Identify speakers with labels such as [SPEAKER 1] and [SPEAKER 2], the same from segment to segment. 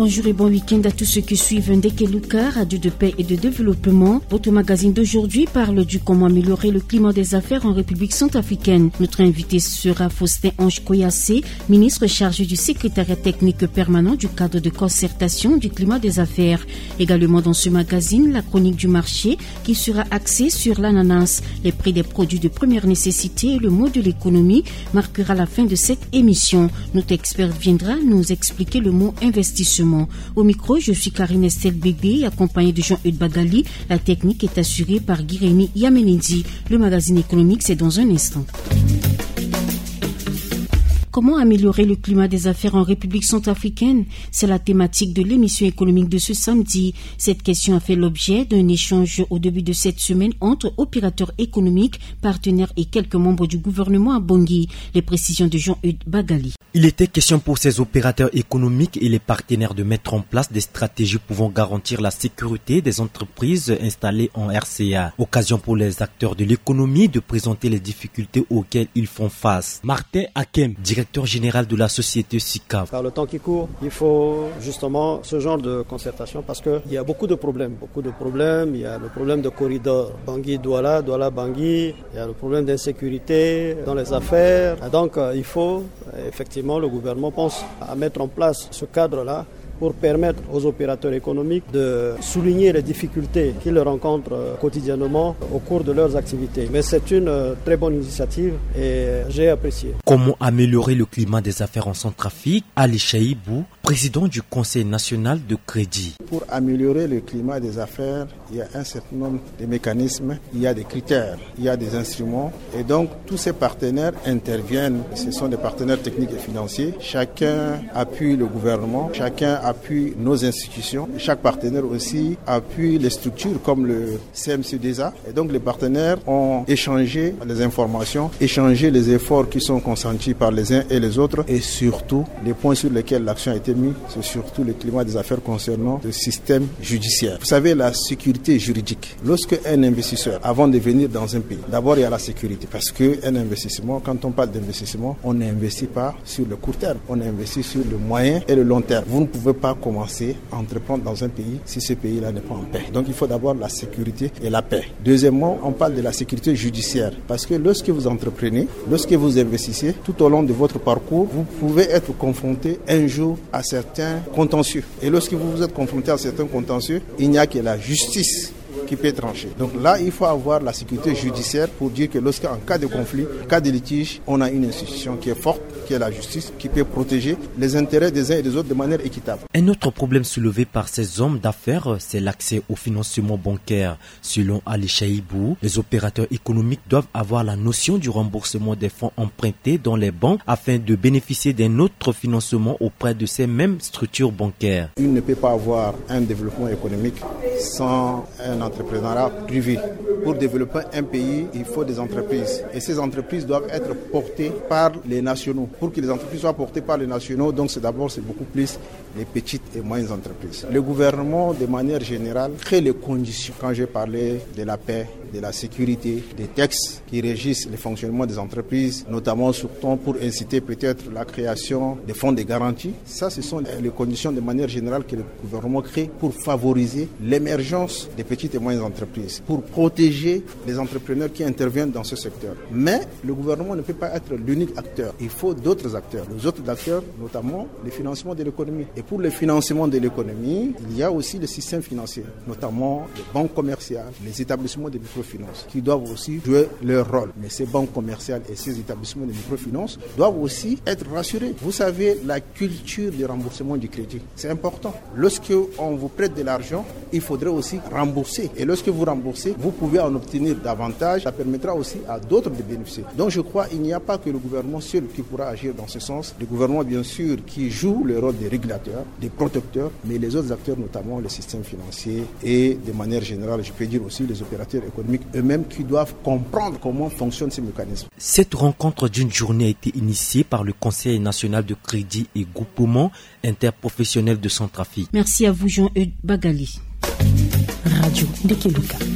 [SPEAKER 1] bonjour et bon week-end à tous ceux qui suivent Ndeke Luka, radio de paix et de développement. Votre magazine d'aujourd'hui parle du comment améliorer le climat des affaires en République centrafricaine. Notre invité sera Faustin Ange Koyassé, ministre chargé du secrétariat technique permanent du cadre de concertation du climat des affaires. Également dans ce magazine, la chronique du marché qui sera axée sur l'ananas. Les prix des produits de première nécessité et le mot de l'économie marquera la fin de cette émission. Notre expert viendra nous expliquer le mot investissement. Au micro, je suis Karine Estelle Bébé, accompagnée de Jean-Eudes Bagali. La technique est assurée par Guirémy Yamenendi. Le magazine économique, c'est dans un instant. Comment améliorer le climat des affaires en République centrafricaine? C'est la thématique de l'émission économique de ce samedi. Cette question a fait l'objet d'un échange au début de cette semaine entre opérateurs économiques, partenaires et quelques membres du gouvernement à Bangui. Les précisions de Jean-Eudes Bagali.
[SPEAKER 2] Il était question pour ces opérateurs économiques et les partenaires de mettre en place des stratégies pouvant garantir la sécurité des entreprises installées en RCA. Occasion pour les acteurs de l'économie de présenter les difficultés auxquelles ils font face. Martin Hakem, directeur général de la société SICAV.
[SPEAKER 3] Par le temps qui court, il faut justement ce genre de concertation parce qu'il y a beaucoup de problèmes. Il y a le problème de corridor Bangui-Douala, Douala-Bangui. Il y a le problème d'insécurité dans les affaires. Et donc, il faut effectivement, le gouvernement pense à mettre en place ce cadre-là pour permettre aux opérateurs économiques de souligner les difficultés qu'ils rencontrent quotidiennement au cours de leurs activités. Mais c'est une très bonne initiative et j'ai apprécié.
[SPEAKER 2] Comment améliorer le climat des affaires en Centrafrique? Ali Chaïbou, président du Conseil national de crédit.
[SPEAKER 4] Pour améliorer le climat des affaires, il y a un certain nombre de mécanismes, il y a des critères, il y a des instruments et donc tous ces partenaires interviennent. Ce sont des partenaires techniques et financiers. Chacun appuie le gouvernement, chacun appuie nos institutions. Chaque partenaire aussi appuie les structures comme le CMC-DESA. Et donc les partenaires ont échangé les informations, échangé les efforts qui sont consentis par les uns et les autres. Et surtout, les points sur lesquels l'action a été mise, c'est surtout le climat des affaires concernant le système judiciaire. Vous savez, la sécurité juridique. Lorsque un investisseur, avant de venir dans un pays, d'abord il y a la sécurité. Parce qu'un investissement, quand on parle d'investissement, on n'investit pas sur le court terme. On investit sur le moyen et le long terme. Vous ne pouvez pas commencer à entreprendre dans un pays si ce pays-là n'est pas en paix. Donc il faut d'abord la sécurité et la paix. Deuxièmement, on parle de la sécurité judiciaire parce que lorsque vous entreprenez, lorsque vous investissez, tout au long de votre parcours, vous pouvez être confronté un jour à certains contentieux. Et lorsque vous vous êtes confronté à certains contentieux, il n'y a que la justice qui peut trancher. Donc là, il faut avoir la sécurité judiciaire pour dire que lorsqu'en cas de conflit, cas de litige, on a une institution qui est forte, qui est la justice, qui peut protéger les intérêts des uns et des autres de manière équitable.
[SPEAKER 2] Un autre problème soulevé par ces hommes d'affaires, c'est l'accès au financement bancaire. Selon Ali Chaïbou, les opérateurs économiques doivent avoir la notion du remboursement des fonds empruntés dans les banques afin de bénéficier d'un autre financement auprès de ces mêmes structures bancaires.
[SPEAKER 4] Il ne peut pas avoir un développement économique sans un entrepreneuriat privé. Pour développer un pays, il faut des entreprises. Et ces entreprises doivent être portées par les nationaux. Pour que les entreprises soient portées par les nationaux, donc c'est beaucoup plus les petites et moyennes entreprises. Le gouvernement, de manière générale, crée les conditions. Quand j'ai parlé de la paix, de la sécurité, des textes qui régissent le fonctionnement des entreprises, notamment surtout pour inciter peut-être la création des fonds de garantie. Ça, ce sont les conditions de manière générale que le gouvernement crée pour favoriser l'émergence des petites et moyennes entreprises, pour protéger les entrepreneurs qui interviennent dans ce secteur. Mais le gouvernement ne peut pas être l'unique acteur. Il faut d'autres acteurs. Les autres acteurs, notamment le financement de l'économie. Et pour le financement de l'économie, il y a aussi le système financier, notamment les banques commerciales, les établissements de microfinance, qui doivent aussi jouer leur rôle. Mais ces banques commerciales et ces établissements de microfinance doivent aussi être rassurés. Vous savez, la culture de remboursement du crédit, c'est important. Lorsque on vous prête de l'argent, il faudrait aussi rembourser. Et lorsque vous remboursez, vous pouvez en obtenir davantage. Ça permettra aussi à d'autres de bénéficier. Donc je crois qu'il n'y a pas que le gouvernement seul qui pourra agir dans ce sens. Le gouvernement, bien sûr, qui joue le rôle des régulateurs, des protecteurs, mais les autres acteurs, notamment le système financier et de manière générale, je peux dire aussi les opérateurs économiques eux-mêmes qui doivent comprendre comment fonctionnent ces mécanismes.
[SPEAKER 2] Cette rencontre d'une journée a été initiée par le Conseil national de crédit et groupement interprofessionnel de Centrafrique.
[SPEAKER 1] Merci à vous Jean-Eudes Bagali. Radio Ndeke Luka.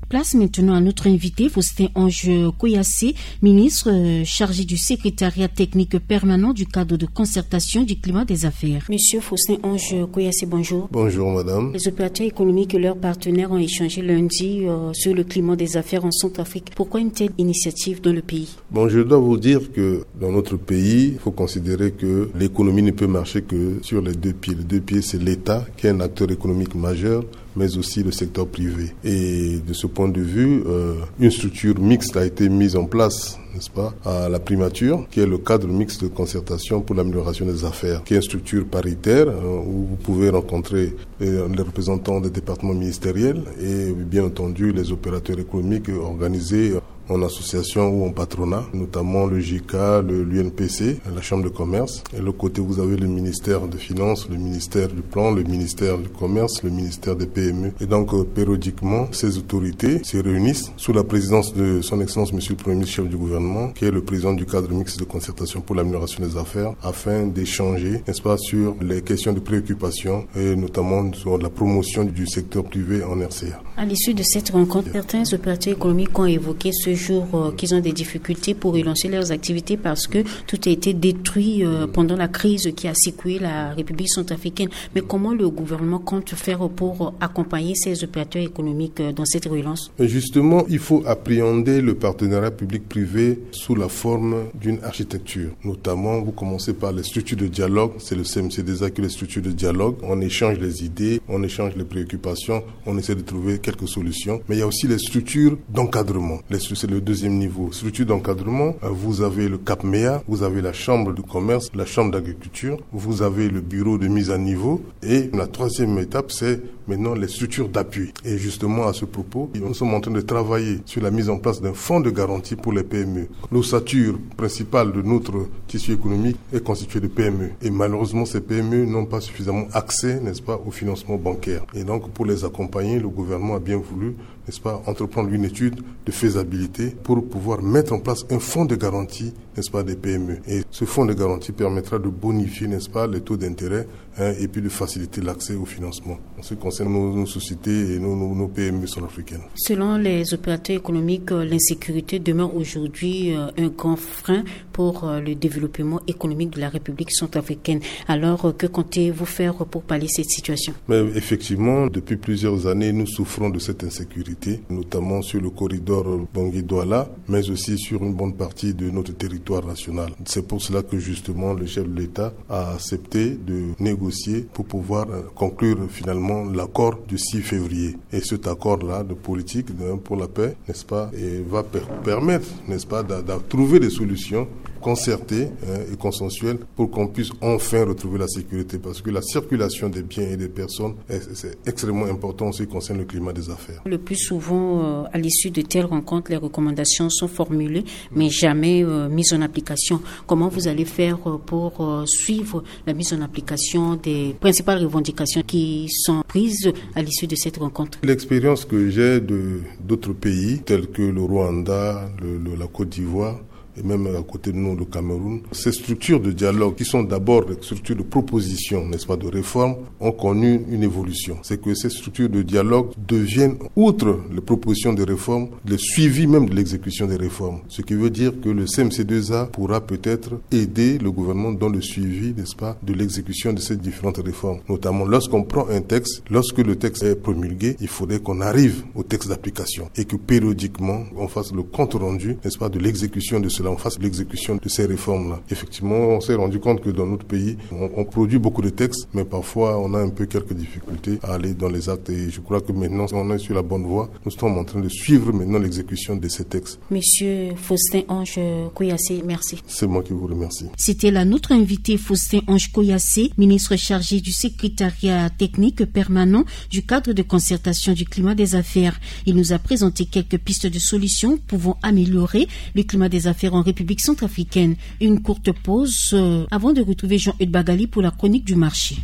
[SPEAKER 1] Place maintenant à notre invité, Faustin Ange Koyassé, ministre chargé du secrétariat technique permanent du cadre de concertation du climat des affaires. Monsieur Faustin Ange Koyassé, bonjour.
[SPEAKER 5] Bonjour madame.
[SPEAKER 1] Les opérateurs économiques et leurs partenaires ont échangé lundi sur le climat des affaires en Centrafrique. Pourquoi une telle initiative dans le pays?
[SPEAKER 5] Bon, je dois vous dire que dans notre pays, il faut considérer que l'économie ne peut marcher que sur les deux pieds. Les deux pieds, c'est l'État qui est un acteur économique majeur, mais aussi le secteur privé. Et de ce point de vue, une structure mixte a été mise en place, n'est-ce pas, à la primature, qui est le cadre mixte de concertation pour l'amélioration des affaires, qui est une structure paritaire où vous pouvez rencontrer les représentants des départements ministériels et bien entendu les opérateurs économiques organisés en association ou en patronat, notamment le JICA, l'UNPC, la Chambre de commerce. Et de l'autre côté, vous avez le ministère des Finances, le ministère du Plan, le ministère du Commerce, le ministère des PME. Et donc, périodiquement, ces autorités se réunissent sous la présidence de Son Excellence Monsieur le Premier ministre, chef du gouvernement, qui est le président du cadre mixte de concertation pour l'amélioration des affaires, afin d'échanger, n'est-ce pas, sur les questions de préoccupation et notamment sur la promotion du secteur privé en RCA.
[SPEAKER 1] À l'issue de cette rencontre, certains opérateurs économiques ont évoqué ce jour qu'ils ont des difficultés pour relancer leurs activités parce que tout a été détruit pendant la crise qui a secoué la République centrafricaine. Mais comment le gouvernement compte faire pour accompagner ces opérateurs économiques dans cette relance?
[SPEAKER 5] Justement, il faut appréhender le partenariat public-privé sous la forme d'une architecture. Notamment, vous commencez par les structures de dialogue. C'est le CMC-DESA qui est les structures de dialogue. On échange les idées, on échange les préoccupations, on essaie de trouver quelques solutions. Mais il y a aussi les structures d'encadrement. C'est le deuxième niveau. Structure d'encadrement, vous avez le CAPMEA, vous avez la Chambre de commerce, la Chambre d'agriculture, vous avez le bureau de mise à niveau. Et la troisième étape, c'est maintenant les structures d'appui. Et justement, à ce propos, nous sommes en train de travailler sur la mise en place d'un fonds de garantie pour les PME. L'ossature principale de notre tissu économique est constituée de PME. Et malheureusement, ces PME n'ont pas suffisamment accès, n'est-ce pas, au financement bancaire. Et donc, pour les accompagner, le gouvernement a bien voulu, n'est-ce pas, entreprendre une étude de faisabilité pour pouvoir mettre en place un fonds de garantie, n'est-ce pas, des PME. Et ce fonds de garantie permettra de bonifier, n'est-ce pas, les taux d'intérêt et puis de faciliter l'accès au financement en ce qui concerne nos sociétés et nos PME centrafricaines.
[SPEAKER 1] Selon les opérateurs économiques, l'insécurité demeure aujourd'hui un grand frein pour le développement économique de la République centrafricaine. Alors, que comptez-vous faire pour pallier cette situation?
[SPEAKER 5] Mais effectivement, depuis plusieurs années, nous souffrons de cette insécurité, notamment sur le corridor Bangui-Douala, mais aussi sur une bonne partie de notre territoire national. C'est pour cela que justement le chef de l'État a accepté de négocier pour pouvoir conclure finalement l'accord du 6 février. Et cet accord-là de politique pour la paix, n'est-ce pas, et va permettre, n'est-ce pas, de trouver des solutions concertées et consensuelles pour qu'on puisse enfin retrouver la sécurité, parce que la circulation des biens et des personnes c'est extrêmement important en ce qui concerne le climat des affaires.
[SPEAKER 1] Le plus souvent, à l'issue de telles rencontres, les recommandations sont formulées, mais jamais mises en application. Comment vous allez faire pour suivre la mise en application des principales revendications qui sont prises à l'issue de cette rencontre?
[SPEAKER 5] L'expérience que j'ai d'autres pays, tels que le Rwanda, la Côte d'Ivoire, et même à côté de nous, le Cameroun, ces structures de dialogue, qui sont d'abord des structures de proposition, n'est-ce pas, de réforme, ont connu une évolution. C'est que ces structures de dialogue deviennent, outre les propositions de réforme, le suivi même de l'exécution des réformes. Ce qui veut dire que le CMC2A pourra peut-être aider le gouvernement dans le suivi, n'est-ce pas, de l'exécution de ces différentes réformes. Notamment lorsqu'on prend un texte, lorsque le texte est promulgué, il faudrait qu'on arrive au texte d'application et que périodiquement, on fasse le compte rendu, n'est-ce pas, de l'exécution de cela. On fasse l'exécution de ces réformes-là. Effectivement, on s'est rendu compte que dans notre pays, on produit beaucoup de textes, mais parfois on a un peu quelques difficultés à aller dans les actes. Et je crois que maintenant, on est sur la bonne voie. Nous sommes en train de suivre maintenant l'exécution de ces textes.
[SPEAKER 1] Monsieur Faustin Ange Koyassé, merci.
[SPEAKER 5] C'est moi qui vous remercie.
[SPEAKER 1] C'était là notre invité Faustin Ange Koyassé, ministre chargé du secrétariat technique permanent du cadre de concertation du climat des affaires. Il nous a présenté quelques pistes de solutions pouvant améliorer le climat des affaires en République centrafricaine. Une courte pause avant de retrouver Jean-Eudes Bagali pour la chronique du marché.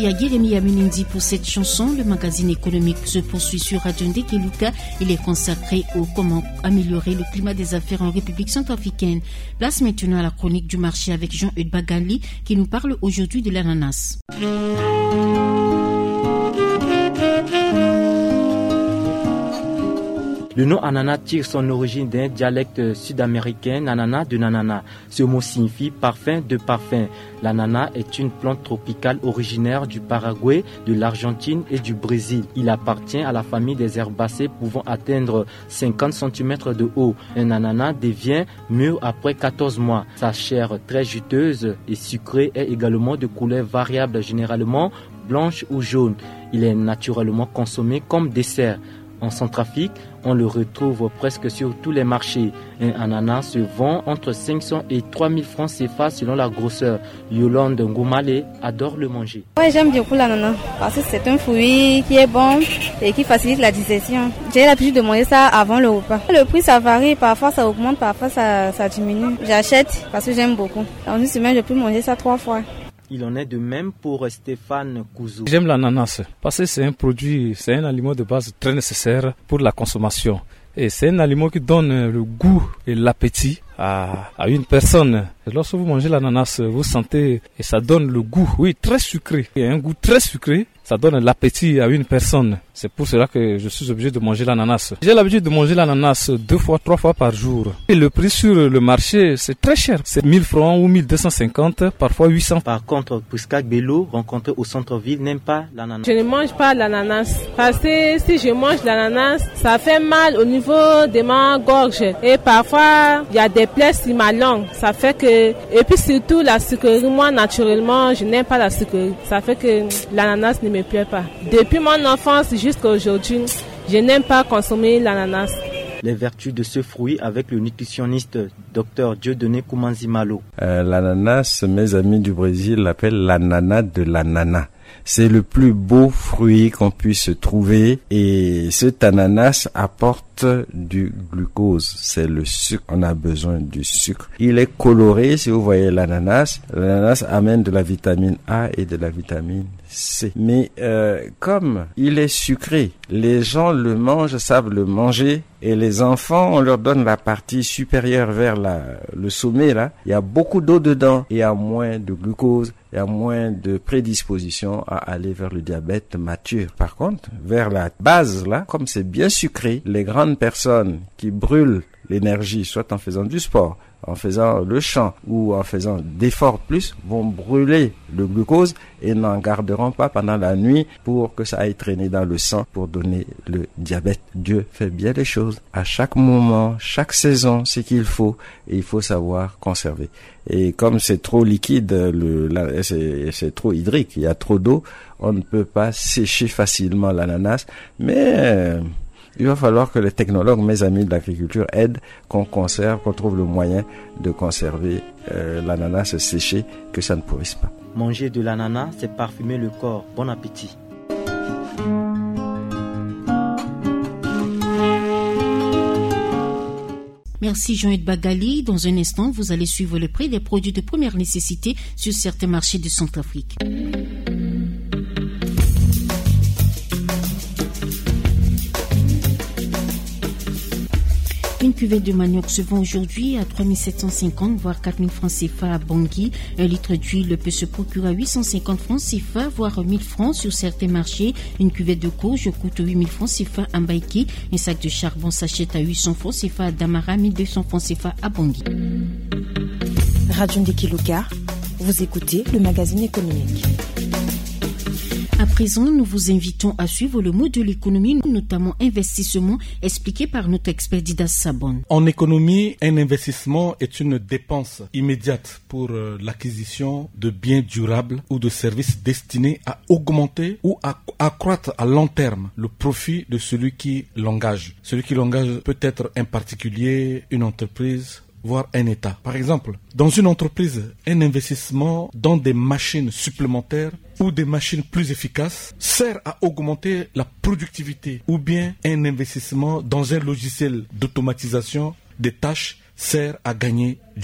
[SPEAKER 1] à Guérémy Aminindi pour cette chanson. Le magazine économique se poursuit sur Radio Ndekeluka. Il est consacré au comment améliorer le climat des affaires en République centrafricaine. Place maintenant à la chronique du marché avec Jean-Eudes Bagali qui nous parle aujourd'hui de l'ananas.
[SPEAKER 2] Le nom ananas tire son origine d'un dialecte sud-américain, nanana de nanana. Ce mot signifie parfum de parfum. L'ananas est une plante tropicale originaire du Paraguay, de l'Argentine et du Brésil. Il appartient à la famille des herbacées pouvant atteindre 50 cm de haut. Un ananas devient mûr après 14 mois. Sa chair très juteuse et sucrée est également de couleur variable, généralement blanche ou jaune. Il est naturellement consommé comme dessert. En Centrafrique, on le retrouve presque sur tous les marchés. Un ananas se vend entre 500 et 3000 francs CFA selon la grosseur. Yolande Ngoumale adore le manger.
[SPEAKER 6] Ouais, j'aime beaucoup l'ananas parce que c'est un fruit qui est bon et qui facilite la digestion. J'ai l'habitude de manger ça avant le repas. Le prix ça varie, parfois ça augmente, parfois ça diminue. J'achète parce que j'aime beaucoup. Dans une semaine, je peux manger ça 3 fois.
[SPEAKER 2] Il en est de même pour Stéphane Kouzou.
[SPEAKER 7] J'aime l'ananas parce que c'est un aliment de base très nécessaire pour la consommation. Et c'est un aliment qui donne le goût et l'appétit à une personne. Et lorsque vous mangez l'ananas, vous sentez et ça donne le goût, oui, très sucré. Il y a un goût très sucré, ça donne l'appétit à une personne. C'est pour cela que je suis obligé de manger l'ananas. J'ai l'habitude de manger l'ananas 2 fois, 3 fois par jour. Et le prix sur le marché, c'est très cher. C'est 1000 francs ou 1250, parfois 800.
[SPEAKER 2] Par contre, Puskak Bello, rencontré au centre-ville, n'aime pas l'ananas.
[SPEAKER 8] Je ne mange pas l'ananas parce que si je mange l'ananas, ça fait mal au niveau de ma gorge. Et parfois, il y a des plaies sur ma langue. Ça fait que... Et puis surtout, la sucrerie, moi, naturellement, je n'aime pas la sucrerie. Ça fait que l'ananas ne me plaît pas. Depuis mon enfance jusqu'à aujourd'hui, je n'aime pas consommer l'ananas.
[SPEAKER 2] Les vertus de ce fruit avec le nutritionniste Dr Dieudonné Koumanzimalo.
[SPEAKER 9] L'ananas, mes amis du Brésil l'appellent l'ananas de l'ananas. C'est le plus beau fruit qu'on puisse trouver et cet ananas apporte du glucose, c'est le sucre, on a besoin du sucre. Il est coloré, si vous voyez l'ananas amène de la vitamine A et de la vitamine C. Mais comme il est sucré, les gens le mangent, savent le manger et les enfants, on leur donne la partie supérieure vers le sommet là, il y a beaucoup d'eau dedans, il y a moins de glucose, il y a moins de prédisposition à aller vers le diabète mature. Par contre, vers la base là, comme c'est bien sucré, les grandes personnes qui brûlent l'énergie, soit en faisant du sport, en faisant le chant ou en faisant d'efforts plus, vont brûler le glucose et n'en garderont pas pendant la nuit pour que ça aille traîner dans le sang pour donner le diabète. Dieu fait bien les choses. À chaque moment, chaque saison, c'est qu'il faut et il faut savoir conserver. Et comme c'est trop liquide, c'est trop hydrique, il y a trop d'eau, on ne peut pas sécher facilement l'ananas, mais il va falloir que les technologues, mes amis de l'agriculture, aident qu'on conserve, qu'on trouve le moyen de conserver l'ananas séché, que ça ne pourrisse pas.
[SPEAKER 2] Manger de l'ananas, c'est parfumer le corps. Bon appétit.
[SPEAKER 1] Merci Jean-Eudes Bagali. Dans un instant, vous allez suivre le prix des produits de première nécessité sur certains marchés de Centrafrique. Une cuvette de manioc se vend aujourd'hui à 3750 voire 4000 francs CFA à Bangui. Un litre d'huile peut se procurer à 850 francs CFA voire 1000 francs sur certains marchés. Une cuvette de courge coûte 8000 francs CFA à Mbaïki. Un sac de charbon s'achète à 800 francs CFA à Damara, 1200 francs CFA à Bangui.
[SPEAKER 10] Radio Ndekeluka, vous écoutez le magazine économique.
[SPEAKER 1] À présent, nous vous invitons à suivre le mot de l'économie, notamment investissement, expliqué par notre expert Didas Sabon.
[SPEAKER 11] En économie, un investissement est une dépense immédiate pour l'acquisition de biens durables ou de services destinés à augmenter ou à accroître à long terme le profit de celui qui l'engage. Celui qui l'engage peut être un particulier, une entreprise, voire un État. Par exemple, dans une entreprise, un investissement dans des machines supplémentaires ou des machines plus efficaces sert à augmenter la productivité, ou bien un investissement dans un logiciel d'automatisation des tâches sert à gagner du temps.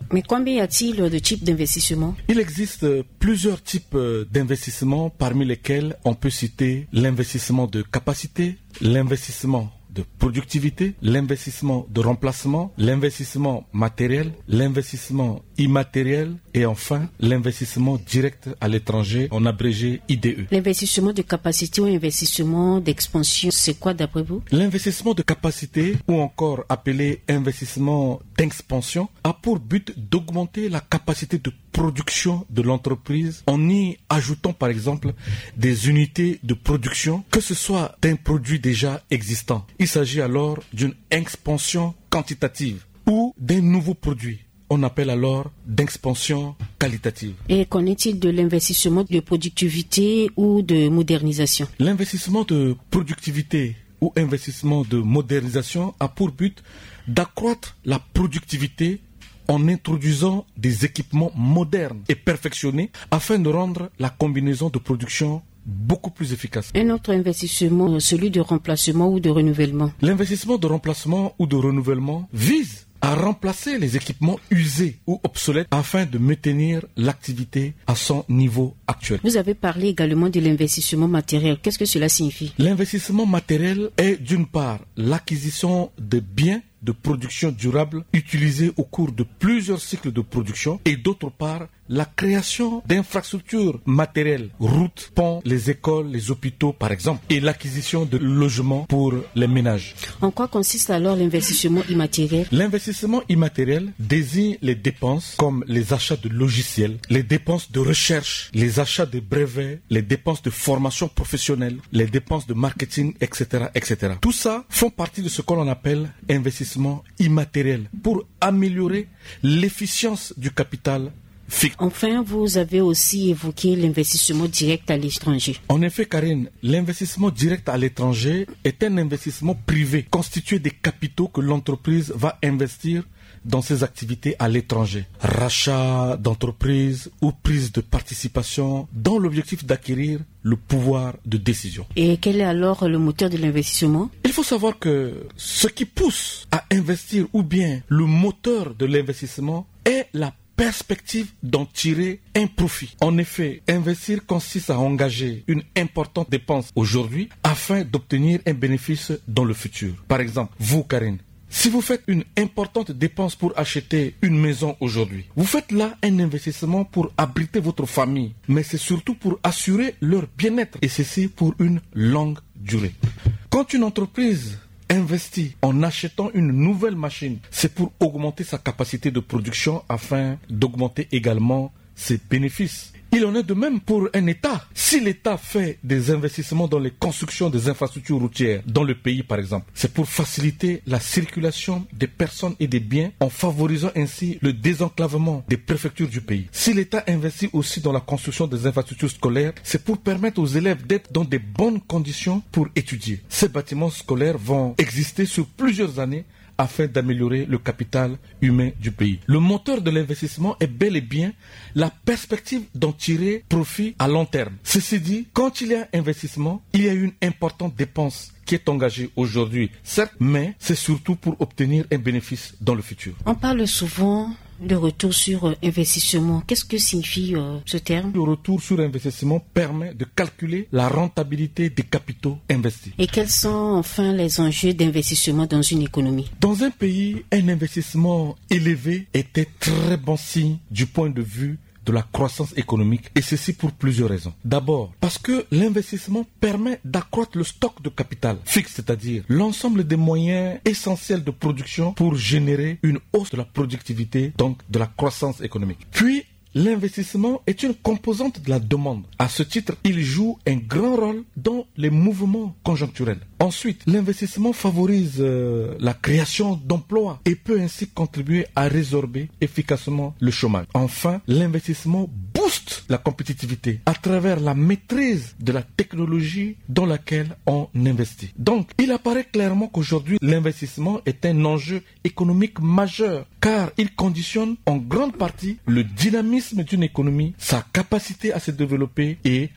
[SPEAKER 1] Mais combien y a-t-il de types d'investissements?
[SPEAKER 11] Il existe plusieurs types d'investissements, parmi lesquels on peut citer l'investissement de capacité, l'investissement de productivité, l'investissement de remplacement, l'investissement matériel, l'investissement immatériel et enfin l'investissement direct à l'étranger, en abrégé IDE.
[SPEAKER 1] L'investissement de capacité ou investissement d'expansion, c'est quoi d'après vous?
[SPEAKER 11] L'investissement de capacité, ou encore appelé investissement d'expansion, a pour but d'augmenter la capacité de production de l'entreprise en y ajoutant par exemple des unités de production, que ce soit d'un produit déjà existant. Il s'agit alors d'une expansion quantitative ou d'un nouveau produit. On appelle alors d'expansion qualitative.
[SPEAKER 1] Et qu'en est-il de l'investissement de productivité ou de modernisation?
[SPEAKER 11] L'investissement de productivité ou investissement de modernisation a pour but d'accroître la productivité en introduisant des équipements modernes et perfectionnés afin de rendre la combinaison de production beaucoup plus efficace.
[SPEAKER 1] Un autre investissement, celui de remplacement ou de renouvellement.
[SPEAKER 11] L'investissement de remplacement ou de renouvellement vise à remplacer les équipements usés ou obsolètes afin de maintenir l'activité à son niveau actuel.
[SPEAKER 1] Vous avez parlé également de l'investissement matériel. Qu'est-ce que cela signifie?
[SPEAKER 11] L'investissement matériel est d'une part l'acquisition de biens de production durable utilisés au cours de plusieurs cycles de production et d'autre part la création d'infrastructures matérielles, routes, ponts, les écoles, les hôpitaux par exemple, et l'acquisition de logements pour les ménages.
[SPEAKER 1] En quoi consiste alors l'investissement immatériel?
[SPEAKER 11] L'investissement immatériel désigne les dépenses comme les achats de logiciels, les dépenses de recherche, les achats de brevets, les dépenses de formation professionnelle, les dépenses de marketing, etc., etc. Tout ça font partie de ce qu'on appelle investissement immatériel pour améliorer l'efficience du capital fixe.
[SPEAKER 1] Enfin, vous avez aussi évoqué l'investissement direct à l'étranger.
[SPEAKER 11] En effet, Karine, l'investissement direct à l'étranger est un investissement privé constitué des capitaux que l'entreprise va investir dans ses activités à l'étranger. Rachat d'entreprise ou prise de participation dans l'objectif d'acquérir le pouvoir de décision.
[SPEAKER 1] Et quel est alors le moteur de l'investissement?
[SPEAKER 11] Il faut savoir que ce qui pousse à investir ou bien le moteur de l'investissement est la perspective d'en tirer un profit. En effet, investir consiste à engager une importante dépense aujourd'hui afin d'obtenir un bénéfice dans le futur. Par exemple, vous, Karine, si vous faites une importante dépense pour acheter une maison aujourd'hui, vous faites là un investissement pour abriter votre famille, mais c'est surtout pour assurer leur bien-être et ceci pour une longue durée. Quand une entreprise investit en achetant une nouvelle machine, c'est pour augmenter sa capacité de production afin d'augmenter également ses bénéfices. Il en est de même pour un État. Si l'État fait des investissements dans les constructions des infrastructures routières dans le pays par exemple, c'est pour faciliter la circulation des personnes et des biens en favorisant ainsi le désenclavement des préfectures du pays. Si l'État investit aussi dans la construction des infrastructures scolaires, c'est pour permettre aux élèves d'être dans de bonnes conditions pour étudier. Ces bâtiments scolaires vont exister sur plusieurs années afin d'améliorer le capital humain du pays. Le moteur de l'investissement est bel et bien la perspective d'en tirer profit à long terme. Ceci dit, quand il y a investissement, il y a une importante dépense qui est engagée aujourd'hui, certes, mais c'est surtout pour obtenir un bénéfice dans le futur.
[SPEAKER 1] On parle souvent de retour sur investissement. Qu'est-ce que signifie ce terme?
[SPEAKER 11] Le retour sur investissement permet de calculer la rentabilité des capitaux investis.
[SPEAKER 1] Et quels sont enfin les enjeux d'investissement dans une économie?
[SPEAKER 11] Dans un pays, un investissement élevé est un très bon signe du point de vue de la croissance économique, et ceci pour plusieurs raisons. D'abord, parce que l'investissement permet d'accroître le stock de capital fixe, c'est-à-dire l'ensemble des moyens essentiels de production pour générer une hausse de la productivité, donc de la croissance économique. Puis, l'investissement est une composante de la demande. À ce titre, il joue un grand rôle dans les mouvements conjoncturels. Ensuite, l'investissement favorise la création d'emplois et peut ainsi contribuer à résorber efficacement le chômage. Enfin, l'investissement booste la compétitivité à travers la maîtrise de la technologie dans laquelle on investit. Donc, il apparaît clairement qu'aujourd'hui, l'investissement est un enjeu économique majeur car il conditionne en grande partie le dynamisme d'une économie, sa capacité à se développer et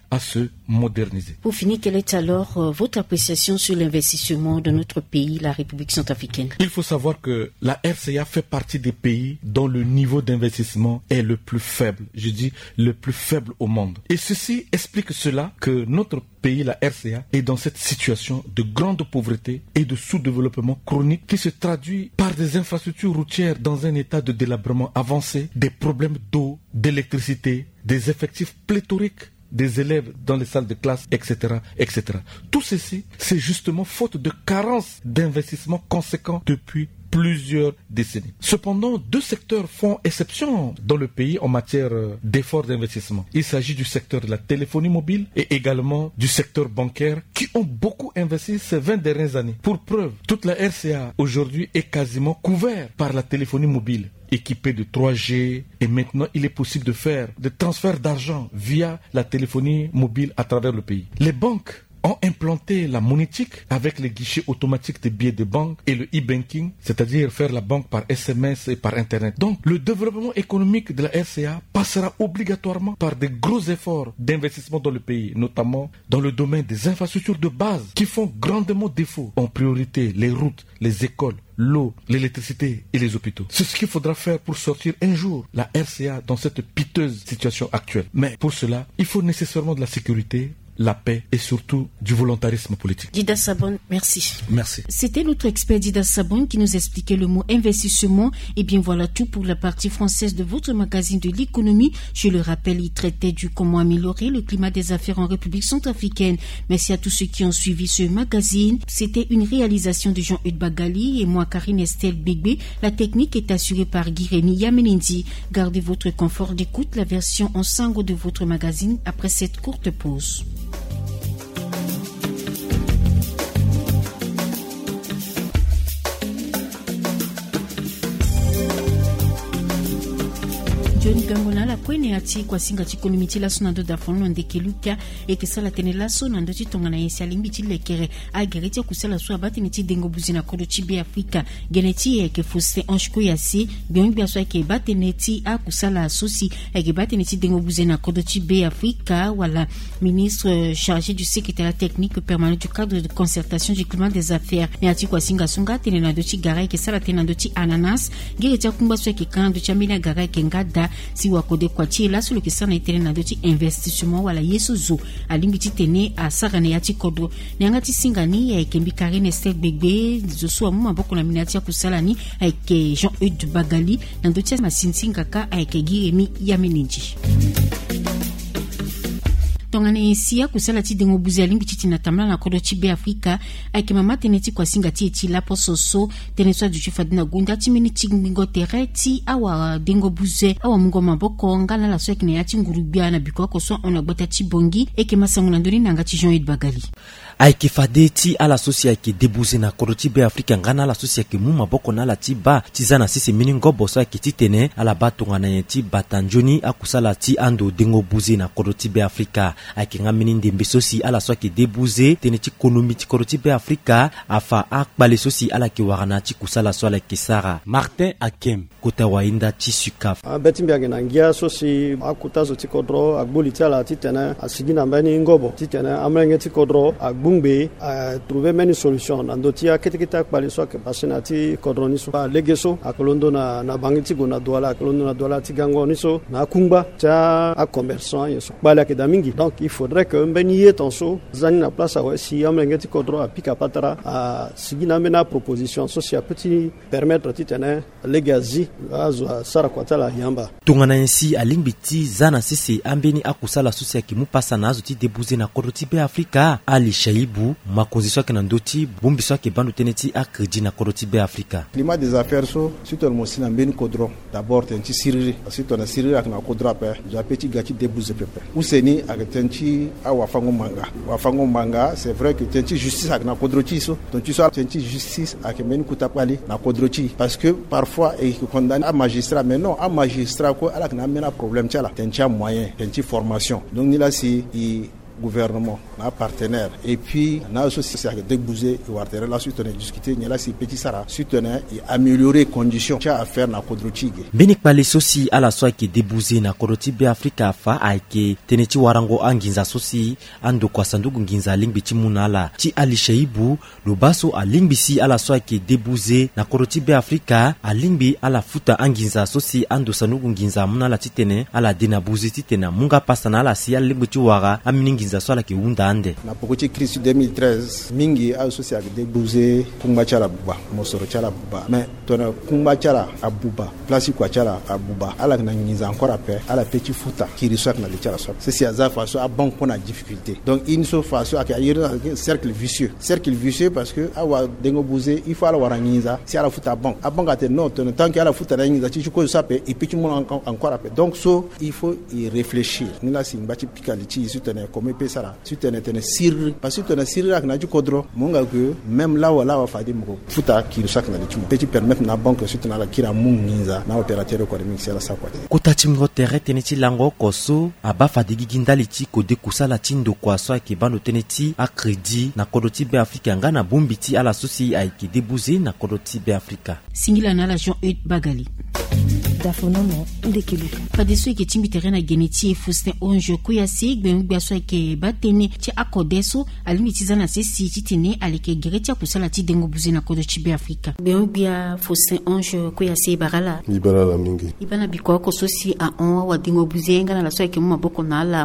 [SPEAKER 11] à se moderniser.
[SPEAKER 1] Pour finir, quelle est alors votre appréciation sur l'investissement de notre pays, la République centrafricaine?
[SPEAKER 11] Il faut savoir que la RCA fait partie des pays dont le niveau d'investissement est le plus faible. Je dis le plus faible au monde. Et ceci explique cela que notre pays, la RCA, est dans cette situation de grande pauvreté et de sous-développement chronique qui se traduit par des infrastructures routières dans un état de délabrement avancé, des problèmes d'eau, d'électricité, des effectifs pléthoriques, des élèves dans les salles de classe, etc., etc. Tout ceci, c'est justement faute de carence d'investissement conséquent depuis plusieurs décennies. Cependant, 2 secteurs font exception dans le pays en matière d'efforts d'investissement. Il s'agit du secteur de la téléphonie mobile et également du secteur bancaire qui ont beaucoup investi ces 20 dernières années. Pour preuve, toute la RCA aujourd'hui est quasiment couverte par la téléphonie mobile, équipée de 3G, et maintenant il est possible de faire des transferts d'argent via la téléphonie mobile à travers le pays. Les banques ont implanté la monétique avec les guichets automatiques des billets de banque et le e-banking, c'est-à-dire faire la banque par SMS et par Internet. Donc, le développement économique de la RCA passera obligatoirement par des gros efforts d'investissement dans le pays, notamment dans le domaine des infrastructures de base qui font grandement défaut. En priorité, les routes, les écoles, l'eau, l'électricité et les hôpitaux. C'est ce qu'il faudra faire pour sortir un jour la RCA dans cette piteuse situation actuelle. Mais pour cela, il faut nécessairement de la sécurité, la paix et surtout du volontarisme politique.
[SPEAKER 1] Dida Sabon, merci.
[SPEAKER 11] Merci.
[SPEAKER 1] C'était notre expert Dida Sabon qui nous expliquait le mot investissement. Et bien voilà tout pour la partie française de votre magazine de l'économie. Je le rappelle, il traitait du comment améliorer le climat des affaires en République centrafricaine. Merci à tous ceux qui ont suivi ce magazine. C'était une réalisation de Jean-Eudes Bagali et moi, Karine Estelle Bégbe. La technique est assurée par Guy-Rémy Yamenendi. Gardez votre confort d'écoute, la version en sango de votre magazine après cette courte pause. John Gangona la kwene ati kwa singa chikonomi chila sonando da fono ndeke luka ekesala tenela sonando chitongana yesi alimbi chilekere agereti kusala so abati ni chidengo buzina kodo chibe Afrika geneti eke foste anshko yasi bion biaso eke bateneti akusala asosi eke bateneti dengo buzina kodo chibe Afrika wala ministre chargé du secrétariat technique permanent du cadre de concertation du climat des affaires ne ati kwa singa sunga tenena do chigara ekesala tenando chi ananas gereti akumba so eke kando chamina gara eke ngada si wakode kwa chila sulu kisana itene na doti investissement wala yesuzo alimbiti tene a sagane ya chikodo nyangati singani ya kembi Karine Estelle Bégbe zoso amuma boko na minati ya kusalani avec Jean-Eudes Bagali na doti masinsinga ka avec Guy-Rémy Yamenendi. Tongane sia kusala ti dengo buzi alimbi titi na tamla na kodo chibe Afrika aike mama teneti kwa singa ti eti la pososo teneswa du chifa dina gunda ti mini ti ngingo tereti awa dengo buzi awa mungo maboko ngala la soek ne ya ti ngurubia na biko ko so ona gbata ti bongi eke masangu na ndoni nanga ti Jean-Eudes Bagali
[SPEAKER 2] aike fadeti ala sosia aike debuze na kodo chibe Afrika ngana la sosia ke muma boko na la ti ba ti zana sisi mini ngobo so aike ti tene ala batonga na ti batanjoni akusala ti ando dengo buzi na kodo chibe Afrika aike ngamini ndembe sosi ala so aike debuze tene ti konomi ti kodo chibe Afrika afa akbale sosi ala ke warana ti kusala so ala ke sara Martin Akem kota wainda ti sukaf
[SPEAKER 3] betimbi na ngia sosi akutazo ti kodro agboli ti ala ti tene asigina mbeni ngobo ti tene amrenge ti kodro bungbe a trouver many solution ando tia ketekita akbali so ke pasina ti kodro ni so legeso akolondo na bangiti go na douala akolondo na douala ti gango ni so na kumba ta a commerçant yeso bala ke damingi. Donc il faudrait que mbeni yetonso zani na place a si amrenge ti kodro a pika patara a sigina mena proposition so si a petit permettre ti tene legazi azo sara kwatala yamba
[SPEAKER 2] tungana ainsi alimbiti zana sisi ambeni akusala sosia ki mupasa nazo ti debuze na kodo ti be Afrika ali Shaibu makonzi so ke na ndoti bumbi so ke bandu teneti a crédit na kodo ti be Afrika
[SPEAKER 4] climat des affaires so surtout mo sina mbeni kodro d'abord tenti siriri surtout na siriri ak na kodro pe ja petit gati debuze pepe useni ak tenti a wafango manga c'est vrai que tenti justice ak na kodro ti so tenti so tenti justice ak mbeni kutapali na kodro ti parce que parfois et condamné à magistrat mais non à magistrat ko ala na mena problème tiala tenti moyen tenti formation donc ni là si gouvernement, na partenaire et puis na association avec débouser et wartere la suite on a discuté ni là si petit sara suite on a améliorer conditions à faire na kodrochige
[SPEAKER 2] benik pale sosi ala so ke débouser na kodroti be Afrika fa aike teneti warango anginza sosi ando kwa sanduku nginza lingbichi munala ti ali sheibu lubaso alingbisi ala so ke débouser na kodroti be Afrika alingbi ala futa anginza sosi ando sanduku nginza munala titene ala dina buzi titena munga pasana ala si alingbichi wara aminginza so ala ke unda ande
[SPEAKER 4] na pokoti crise 2013 mingi associé avec débouser kumba chala buba mosoro chala buba mais tona kumba chala abuba place kwa chala abuba ala na nginza encore après ala petit futa qui reçoit na le chala so c'est à façon à bon qu'on a difficulté donc une seule façon à un cercle vicieux parce que awa dengo bouger il faut ala warangiza si ala futa bon gate non tant que ala futa na nginza chi ko ça peut et petit monde encore après donc so il faut y réfléchir ni la si mbati pikalichi si tene comme pe sara si tene sir parce que tene sir ak na ju kodro monga que même là wa fadi mo futa qui reçoit na le petit permettre na banque si tene la kira munginza na opérateur économique c'est la ça quoi
[SPEAKER 2] kotati mrotere teneti lango koso aba fadigi gindalichi ko dekusala tindo kwa so ke bando teneti a crédit na kodoti be Afrika ngana bombiti ala sosi aiki débouser na kodoti be Afrika
[SPEAKER 1] singila na la Jean Bagali
[SPEAKER 10] dafonono ndekiluka
[SPEAKER 1] padeso ke timbi terrain geneti Faustin Onjo kuyasi gbe so ke batene ti akodeso alimitiza na sesi titene alike gretia kusala ti dengo buzi na kodoti be Afrika bia Faustin Onjo kuyasi barala
[SPEAKER 5] mingi
[SPEAKER 1] ibana biko ko sosi a on wa dengo buzi ngana la so ke maboko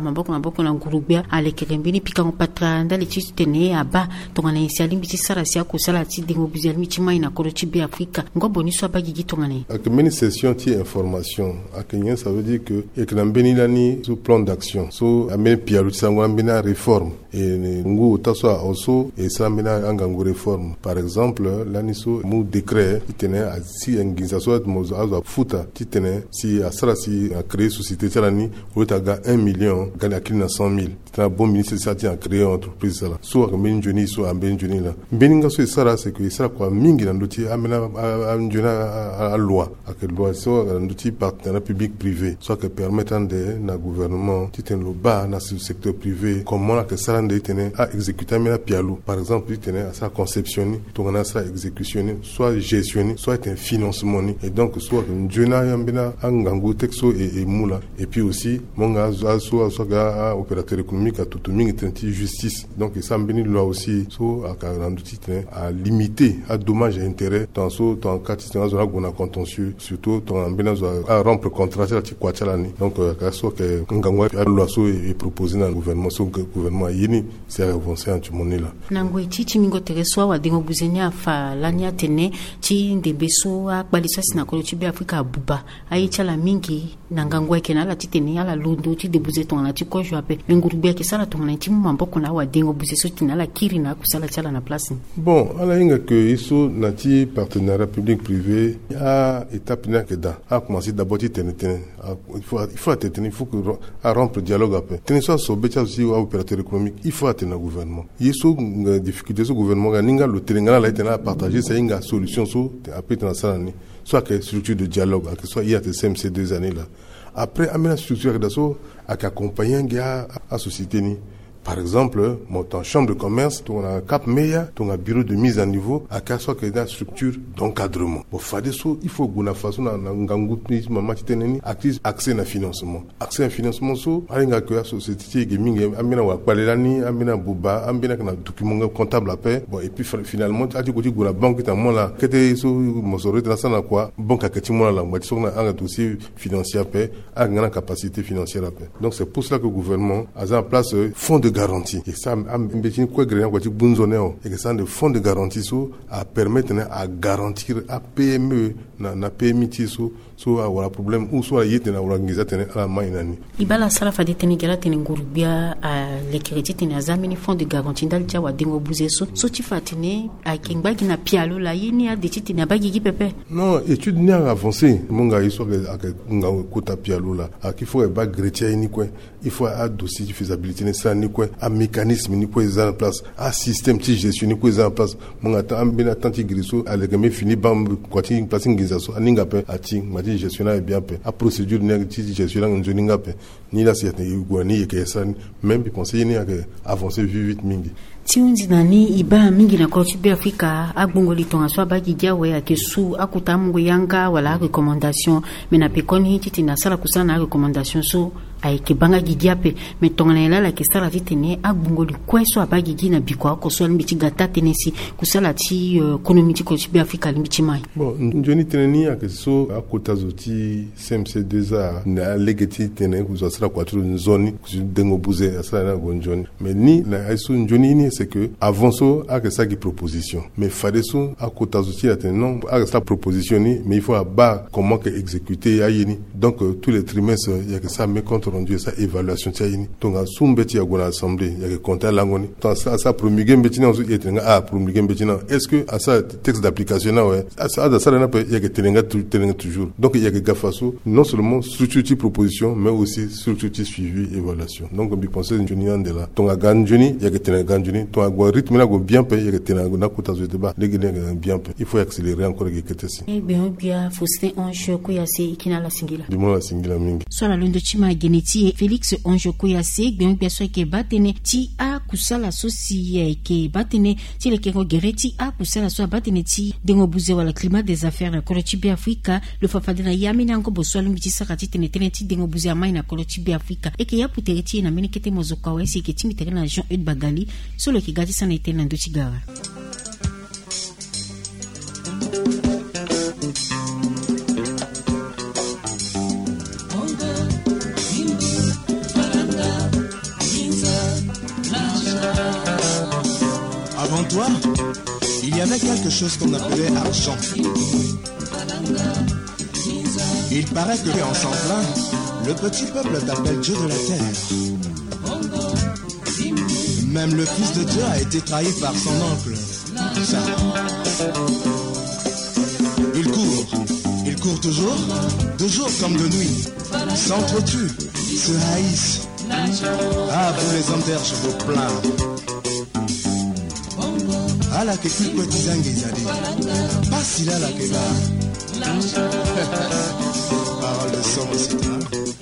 [SPEAKER 1] na ngurubia alike rembeni pika on patra ndale titene aba tongana isialimbiti sara sia kusala ti dengo buzi alimiti mai na kodoti be Afrika ngoboni so abagi tongane
[SPEAKER 5] mini session ti information à Kenya ça veut dire que eknambeni lani sous plan d'action so amene pialu sango ambina réforme et ngu taswa also et ça amena angangu réforme par exemple lani so mu décret titene si nginza so mozo azwa futa titene si asra si a créé société tsalani otaga 1 million gana kilina 100,000 tana bon ministre ça a créé entreprise ça là so amene joni so amene joni là beninga so sara c'est que ça quoi mingi na ndoti amena a loi avec loi so ndoti partenariat public privé soit que permettant de na gouvernement titen lo ba na secteur privé comment la que ça rende tene à exécuter mena pialu par exemple tene à ça conceptionner to na ça exécutionner soit gestionner soit un financement et donc soit njuna yambina angangu texo et mula et puis aussi monga soit ga opérateur économique à tout mingi tenti justice donc ça mbeni loi aussi so à ndoti tene à limiter à dommages et intérêts dans so dans cas tene zo na contentieux surtout ton mbena zo à rompre contrat la ti kwa chalani donc so que ngangwa loi so est proposé dans le gouvernement so gouvernement yini c'est avancé en tumoni là
[SPEAKER 1] nango iti mingo tereswa wa dingo buzenya fa lania tene ti ndebeso a balisa sina ko ti be Afrika buba ayi chala mingi nangangwa kena la titene ala londo ti debuze ton na ti ko joape ngurubia ke sala ton na ti mamboko na wa dingo buzeso tina la kiri na kusala chala na place
[SPEAKER 5] bon ala inga que iso na ti partenariat public privé a étape na que da a commencé d'abord ti tene il faut que à rompre le dialogue après tene so becha aussi au opérateur économique il faut atteindre le gouvernement yeso difficulté ce gouvernement ninga le terrain là tena partager ça inga solution so après tena ça ni soit que structure de dialogue que soit il y a ces 2 années là après amena structure d'asso accompagner à société ni par exemple, en chambre de commerce, tu as un cap meilleur, tu as un bureau de mise à niveau, à cas soit qu'il y a une structure d'encadrement. Pour faire des choses, il faut que la façon accès à financement. Accès à financement, so, à une société gaming, amena wa palelani, amena buba, amena kana document comptable après. Bon, et puis finalement, tu as dit que la banque est en moins là, que tu so mosoro dans ça na quoi, banque à ketimo là, moi tu so na un dossier financier après, a une capacité financière après. Donc c'est pour cela que le gouvernement a en place fonds de garantie et ça ambetini quoi grena quoi bunzoneo et que ça de fonds de garantie so à permettre à garantir à PME na PMI so a problème ou soit yete na urangiza tene ala mainani
[SPEAKER 1] ibala sala fadi tene gala tene ngurubia les crédits tene azamini fonds de garantie ndalja wa dingo buzeso so ti fatine a kingbaki na pialo la yini a detiti na bagi pepe
[SPEAKER 5] non étude ni avancé monga iso que nga kota pialo la a qu'il faut ba gretia ni quoi il faut a dossier de faisabilité ne ça ni quoi quoi un mécanisme ni quoi en place un système de gestion ni quoi en place mon attend bien attentif griso à l'également fini bam quoi ti place ngizaso aninga pe ati mati gestionnaire bien pe a procédure ni ti gestionnaire njoninga pe ni la certaine igwani ke ça même penser ni avancer vite mingi
[SPEAKER 1] tiunzi nani iba mingi na kwa chibi Afrika agbongoli tonga swa bagi jawe akesu akutamu yanga wala recommandation mena pekoni titi na sala kusana recommandation so aike banga gidiape metonga na la kesala titene agbongoli kweso abagi gina bikwa ko so limiti gata tenesi kusala ti economy ti ko chibi Afrika limiti mai
[SPEAKER 5] bon njoni teneni akeso akota zoti CMC2A na legeti tene ku sala kwatru nzoni ku dengo buze asala na gonjoni mais ni na aiso njoni ni c'est que avançons avec ça qui proposition mais fadeso à côté aussi là non avec ça proposition mais il faut abat comment que exécuter yini donc tous les trimestres il y a que ça mais compte rendu ça évaluation yini donc à sombeti à gona assemblée il y a que compter langoni donc ça promulguer betina aussi et promulguer betina est-ce que à ça texte d'application là ouais ça là il y a que tenenga toujours donc il y a que gafaso non seulement structure de proposition mais aussi structure de suivi évaluation donc on pense une journée de là donc à ganjuni il y a que tenenga ton rythme là go bien payé que tena na kota zo débat les guinéens bien payé il faut accélérer encore que ketesi
[SPEAKER 1] bien Faustin Onge Kouyassé ikina la singila
[SPEAKER 5] du moins la singila mingi
[SPEAKER 1] so la londo chima geneti Félix Onge Kouyassé bien so ke batene ti a kusala sosie ke batene ti le kengo gereti a kusala so batene ti dengo buze wala climat des affaires na Kolochibi Afrika le fafade na yamina ngo boswala miti sakati tene ti dengo buze amai na Kolochibi Afrika e ke ya putereti na menekete mozoka wa ese ke timitere na Jean-Eudes Bagali solo kigati sana itena ndo chigara
[SPEAKER 12] Avant toi, il y avait quelque chose qu'on appelait argent. Il paraît que en Central, le petit peuple t'appelle Dieu de la terre. Même le fils de Dieu a été trahi par son oncle. Ça. Il court toujours, de jour comme de nuit, s'entretuent, se haïssent. Ah, vous les hommes terres, je vous plains. Ah, la kéku petizangue izali, pas si là la kéga. Parole de somme citra.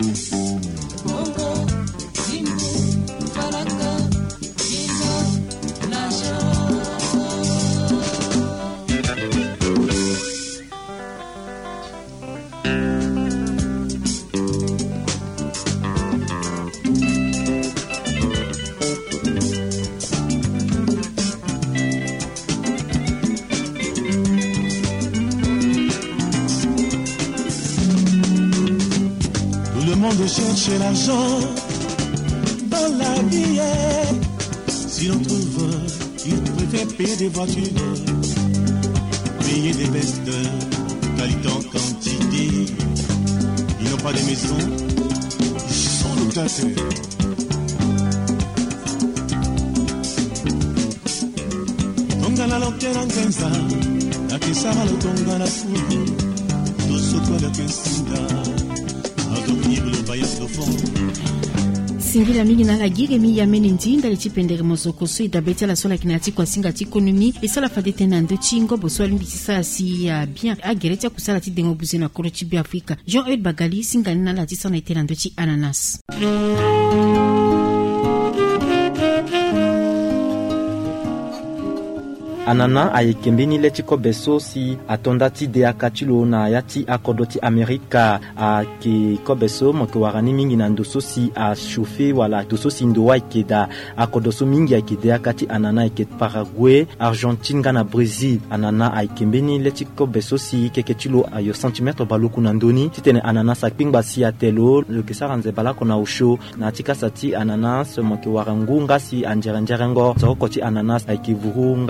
[SPEAKER 13] De chercher l'argent dans la vie. Si l'on trouve, il préfère payer des voitures, payer des vestes, qualité en quantité. Ils n'ont pas de maison, ils sont locataires. Tonga la locataire en Kenza, la Kesara le Tonga la foule, tout ce quoi de Kensinda.
[SPEAKER 1] Singila mingi na la gire mi ya meninti ndali chipendere mozoko so idabeti la sola kinati kwa singa ti ekonomi esala fadete na ndo chingo boso alimbisi sa si ya bien agereti ya kusala ti dengo buzi na Kolochibi Afrika Jean-Eudes Bagali singa nina la ti sana ite na ndo chi ananas
[SPEAKER 2] anana ayekembeni leti kobeso si atondati de akachilo na yati akodoti Amerika ke kobeso moke warani mingi na ndoso si a chauffer wala doso si ndowa ikeda akodoso mingi akede akati anana iket Paraguay Argentine gana Brésil anana ayekembeni leti kobeso si kekechilo ayo centimetre baluku na ndoni titene ananas akpingba si atelo le kesaranze balako na usho na tika sati ananas moke warangunga si anjerenjerengo zokoti ananas ayekivurunga wala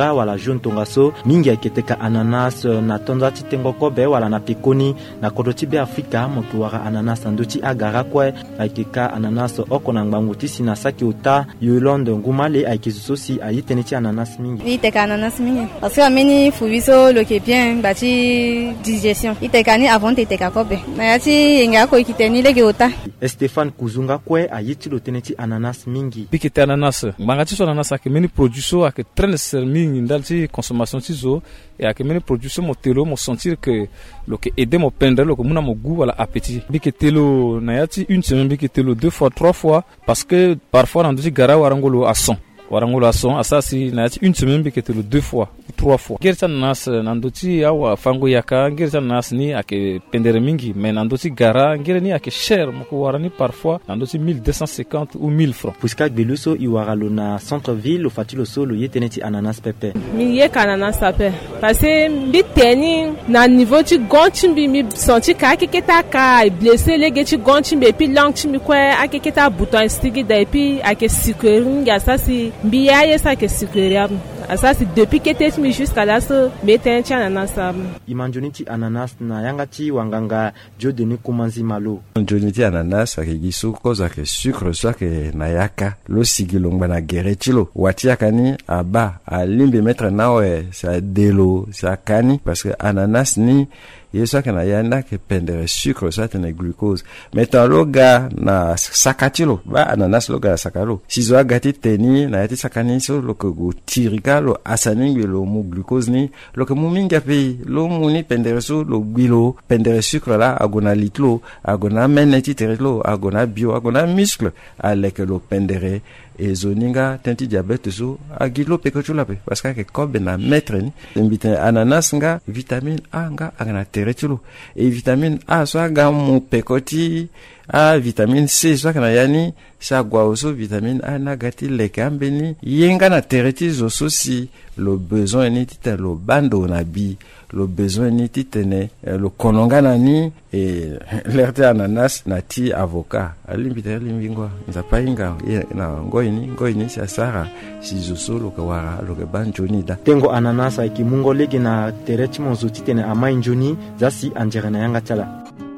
[SPEAKER 2] region tongaso mingi aketeka ananas na tonza titengo kobe wala na pikoni na kodoti be Afrika mokiwara ananas ndoti agara kwe akeka ananas okona ngbanguti sina saki uta Yolande ngumale akizusosi ayiteneti ananas mingi
[SPEAKER 6] iteka ananas mingi parce que ameni fubiso lo ke bien bati digestion iteka ni avant iteka kobe na yati inga ko ikiteni lege uta
[SPEAKER 2] Stéphane Kuzunga kwe ayiti lo teneti ananas mingi
[SPEAKER 7] bikete ananas ngangati so ananas akemeni production ak traîne mingi ndalti consommation tizo et akemeni production motelo mo sentir que lo ke aider mo pendre lo ko muna mo goût wala appétit bikete lo na yati une semaine bikete lo 2 fois 3 fois parce que parfois dans des gara warangolo à 100 warangolo son asasi na une semaine bikete le 2 fois ou 3 fois gerta nas nandoti awa fango yaka gerta nas ni ake pendere mingi mais nandoti gara ngere ni ake cher moko warani parfois nandoti 1250 ou 1000 francs
[SPEAKER 2] puisque beluso iwaralo na centre ville au fatilo solo yeteneti ananas pepe
[SPEAKER 8] mi ye ananas pepe parce que bi teni na niveau ti gonti mi senti ka keketa ka blessé lege ti gonti be puis lang ti mi kwa akeketa bouton stigi da puis ake sikeringa asasi Mbia yesa ke sikeriam. Asasi depuis que t'es mis jusqu'à là ce meten ti ananas.
[SPEAKER 2] Imanjoniti ananas na yangati wanganga Jodeni Kumanzi malo.
[SPEAKER 9] Joniti ananas akigisu koza ke sucre so ke nayaka lo sigilongba na geretilo. Watiaka ni aba alimbe mettre nawe sa delo sa kani parce que ananas ni yeso kana yanda ke pendere sucre so tene glucose metan loga na sakatilo ba ananas loga sakalo sizo agati teni na yati sakani so loko go tirika lo asaningi lo mu glucose ni loko mu minga pe lo mu ni pendere so lo gbilo pendere sucre la agona litlo agona meneti terelo agona bio agona muscle aleke lo pendere et zoninga tenti diabète so agilo pekotula pe parce que kobe na mettre ni mbite ananas nga vitamine A nga agana teretulo et vitamine A so aga mu pekoti a vitamine C so kana yani sa gwa so vitamine A na gati lekambeni yenga na tereti zo so si le besoin ni tita lo bando na bi le besoin ni titene le konongana ni et l'erte ananas na ti avocat alimbite limbingwa nzapainga na ngoini sa sara si zo so lo kawara lo ke banjoni da
[SPEAKER 2] tengo ananas ikimungo lege na tereti monzo titene ama injoni zasi anjera na yanga tala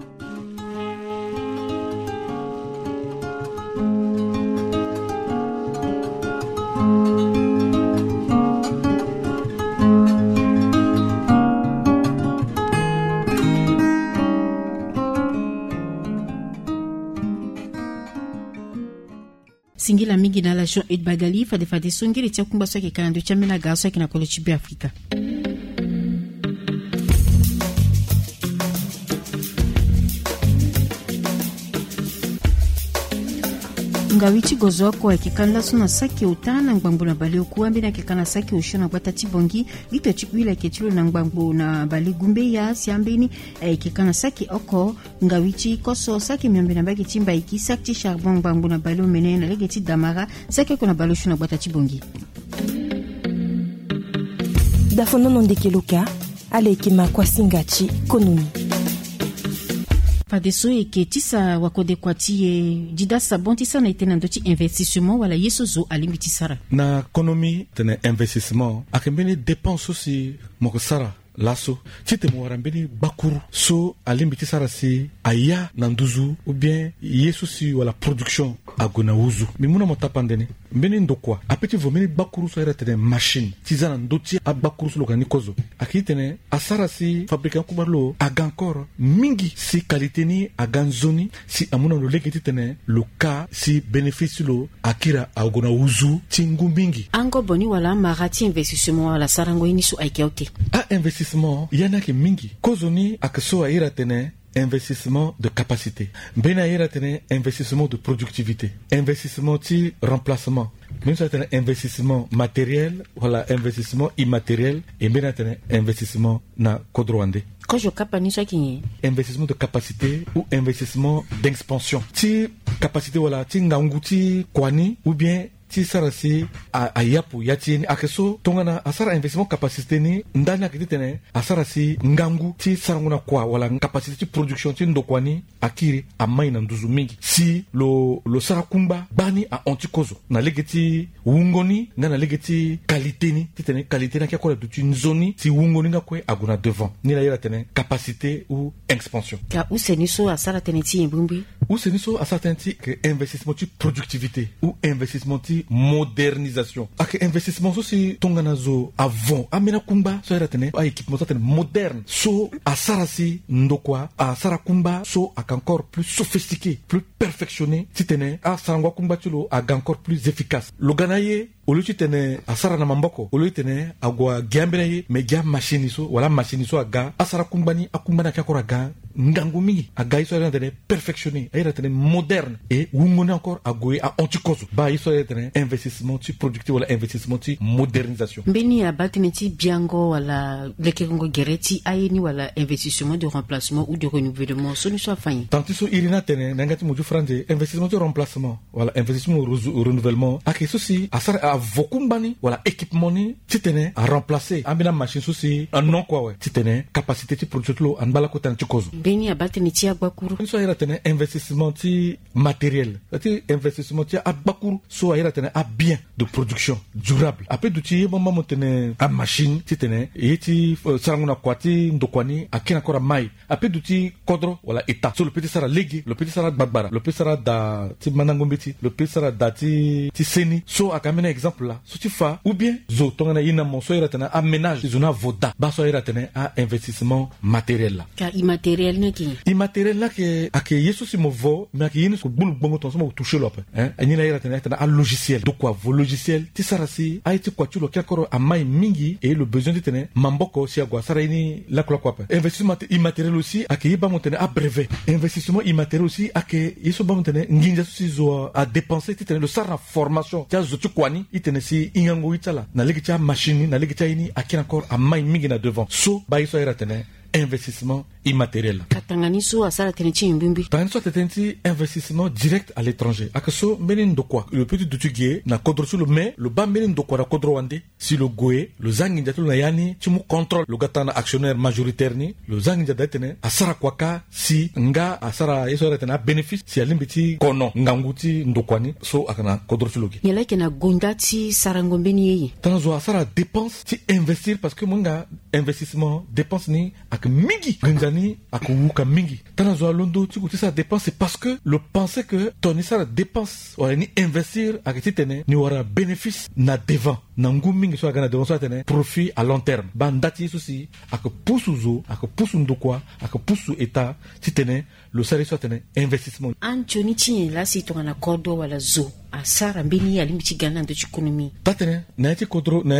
[SPEAKER 1] Singila mingi na la Jean Edbagali fade songile tia kumba soki kanando chamela gaso kina kolo chibi Afrika. Ngawichi gozo kwa kikanda suna saki utana ngbambu na bali okuambi na kikana saki ushona kwa tati bongi lito chikuila ketilo na ngbambu na bali gumbe ya siambeni kikana saki oko ngawichi koso saki miambi na bagi chimba iki sakti charbon ngbambu na bali umene na legeti damara saki kuna bali ushona kwa tati bongi
[SPEAKER 10] Dafono nondeke loka alekima kwa singachi konumi
[SPEAKER 1] Padeso eke tisa wakode kwatie didasa bon tisa na itena ndoti investissement wala yeso zo alimiti sara.
[SPEAKER 11] Na économie tene investissement akembeni dépense aussi moko sara lasso tite mo warambeni bakuru so alimiti sara si aya nanduzu ou bien yeso si wala production agona uzu mimuna motapandene mbeni ndokwa apeti vomeni bakuru so era tene machine tizana ndoti abakuru so lokani kozo akitene asara si fabricant kumarlo agankor mingi si qualité ni aganzoni si amuna lo lekiti tene lo ka si bénéfice lo akira agona uzu tingu mingi
[SPEAKER 1] ango boni wala marati investissement wala sarango inisu aikauti
[SPEAKER 11] a investissement yana ke mingi kozo ni akso aira tene investissement de capacité. Bena yera tene investissement de productivité. Investissement ti remplacement. Même ça tene investissement matériel, voilà investissement immatériel et bena tene investissement na kodroande.
[SPEAKER 1] Quand je capani ça qui
[SPEAKER 11] investissement de capacité ou investissement d'expansion. Ti capacité voilà ti nganguti kwani ou bien ti sarasi a yapu yatini akeso tongana asara investissement capacité ni ndani akitene asarasi ngangu ti saranguna kwa wala capacité ti production ti ndokwani akiri amai na nduzu mingi si lo sarakumba bani a antikozo na legeti wungoni na legeti qualité ni ti tene qualité na kwa tu nzoni ti wungoni nga kwe aguna devant ni la yela tene capacité ou expansion
[SPEAKER 1] ka useniso asara tene ti mbumbi
[SPEAKER 11] useniso asara tene ti que investissement ti productivité ou investissement ti modernisation ak investissement so si tongana zo avant amena kumba so yela tene a équipement so tene moderne so asara si ndokwa asara kumba so ak encore plus sophistiqué plus perfectionné si tene a sangwa kumba tilo ak encore plus efficace lo ganaye olu ti tene asara na mamboko olu tene agwa giambena ye me gia machine so wala machine so aga asara kumbani akumbana kakora aga ngangu mingi aga iso yana tene perfectionné ayira tene moderne et wungoni encore agoye a antikozo ba iso yana tene investissement ti productif wala investissement ti modernisation
[SPEAKER 1] mbeni abatine ti biango wala lekerongo gereti ayeni wala investissement de remplacement ou de renouvellement so ni so fanyi
[SPEAKER 11] tanti so irina tene nangati muju franje investissement de remplacement wala investissement renouvellement akeso si asara vokumbani wala équipement ni titene a remplacer ambina machine souci un non quoi ouais titene capacité ti production an bala ko tan ti kozo
[SPEAKER 1] beni abatini ti agbakuru
[SPEAKER 11] so ira tene investissement ti matériel ti investissement ti agbakuru so ira tene a bien de production durable après du ti mama motene a machine titene et ti saranguna kwati ndokwani akina kora mai après du ti kodro wala état so le petit sara legi le petit sara bagbara le petit sara da ti manangombeti le petit sara da ti seni so akamena exemple là so ti fa ou bien zo tongana ina mo so ira tene a ménage zona voda ba so ira tene a investissement matériel là
[SPEAKER 1] ka immatériel naki
[SPEAKER 11] immatériel là que ake yeso si mo vo mais ake yini ko bulu bongo ton so mo toucher lo pe hein anina ira tene a logiciel donc quoi vos logiciel ti sarasi a été quoi tu lo kakoro a mai mingi et le besoin de tene mamboko si agwa sara ini la quoi pe investissement immatériel aussi ake yiba mo tene a brevet investissement immatériel aussi ake yeso ba mo tene nginja si zo a dépenser ti tene le sara formation ti zo tu kwani itene si ingango itala na legi cha machine na legi cha ini akina encore a mai mingi na devant so ba iso era tene investissement immatériel
[SPEAKER 1] katanganiso asara tene ti mbimbi
[SPEAKER 11] tanganiso tene investissement direct à l'étranger akaso menin de quoi le petit dutugier na kodro sur le mais le bas menin de quoi na kodro wande si le goé le zangi njatu na yani ti mu contrôle le gatana actionnaire majoritaire ni le zangi njatu tene asara kwaka si nga asara yeso era tene bénéfice si alimbiti kono nganguti ndokwani so akana kodro sur le gi
[SPEAKER 1] yela kena gondati sarangombeni yi
[SPEAKER 11] tanzo asara dépense ti investir parce que munga investissement dépense ni ak mingi gangani ak wuka mingi tanzo londo ti kuti sa dépense c'est parce que le penser que ton isara dépense wala ni investir ak ti tene ni wara bénéfice na devant na ngu mingi so agana devant so tene profit à long terme bandati souci ak pusuzo ak pusundo quoi ak pusu état ti tene le salaire so tene investissement
[SPEAKER 1] anjoni ti la si to na kodo wala zo asara mbeni alimiti gana ndo économie
[SPEAKER 11] tatene na ti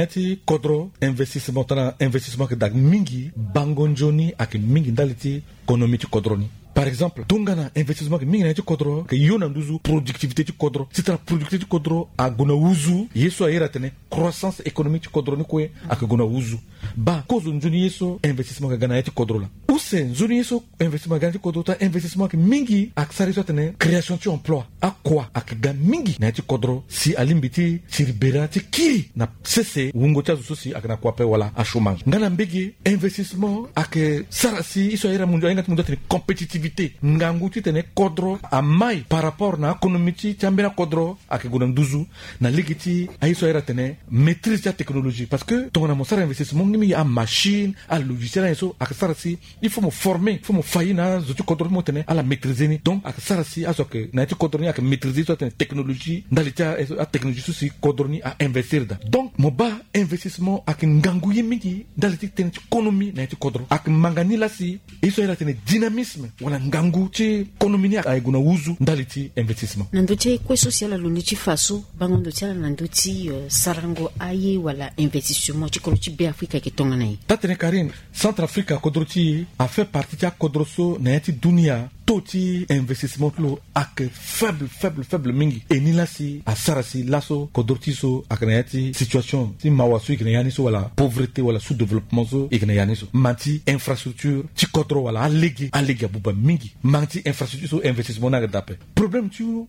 [SPEAKER 11] kodro investissement tana investissement que dag mingi bangonjoni ak mingi ndaliti économie ti kodroni par exemple tongana investissement que mingi na ti kodro que yona nduzu productivité ti kodro c'est la productivité ti kodro a gona wuzu yeso ayera tene croissance économique ti kodro ni kwe ak gona wuzu ba kozo njuni yeso investissement que gana ti kodro la use njuni yeso investissement gana ti kodro ta investissement que mingi ak sari so tene création ti emploi a quoi ak ga mingi na ti kodro si alimbiti sirbera ti kiri na cesse wungo ta so si ak na kwape wala a chômage ngana mbege investissement ak sarasi iso ayera munjo ayanga munjo tene compétitivité ngangu ti tene kodro a mai par rapport na économie ti ambena kodro ak gona nduzu na ligiti aiso era tene maîtrise ta technologie parce que tongana mo sara investissement ngi a machine a logiciel aiso ak sarasi il faut me former il faut me faina zo ti kodro mo tene ala maîtriser ni donc ak sarasi aso que na ti kodro ni ak maîtriser so tene technologie ndalita a technologie so si kodro ni a investir da donc mo ba investissement ak ngangu yimigi ndaliti tene ti économie na ti kodro ak mangani la si iso era tene dynamisme wala ngangu ti économie ay guna wuzu ndaliti investissement
[SPEAKER 1] nando ti kwe social alundi ti faso bangondo ti ala nando ti sarango aye wala investissement ti kolo ti be afrika ke tongana yi
[SPEAKER 11] tatene karin Centrafrique kodro ti a fait partie ti kodro so na ti dunia toti investissement lo ak faible mingi e ni lasi a sarasi laso kodorti so aknayati situation ti mawasu iknayani so wala pauvreté wala sous-développement so iknayani so manti infrastructure ti kodro wala alegi abuba mingi manti infrastructure so investissement na dape problème